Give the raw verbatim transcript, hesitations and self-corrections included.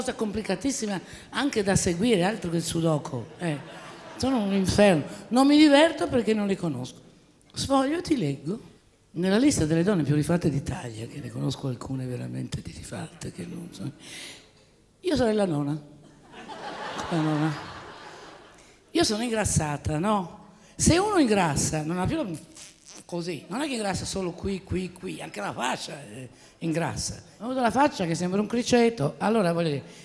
Cosa complicatissima anche da seguire, altro che il sudoku. Eh, sono un inferno. Non mi diverto perché non li conosco. Sfoglio e ti leggo. Nella lista delle donne più rifatte d'Italia, che ne conosco alcune veramente di rifatte, che non so. Io sarei la nona. La nona. Io sono ingrassata, no? Se uno ingrassa, non ha più così, non è che ingrassa solo qui, qui, qui, anche la faccia eh, ingrassa. Ho avuto la faccia che sembra un criceto, allora voglio dire,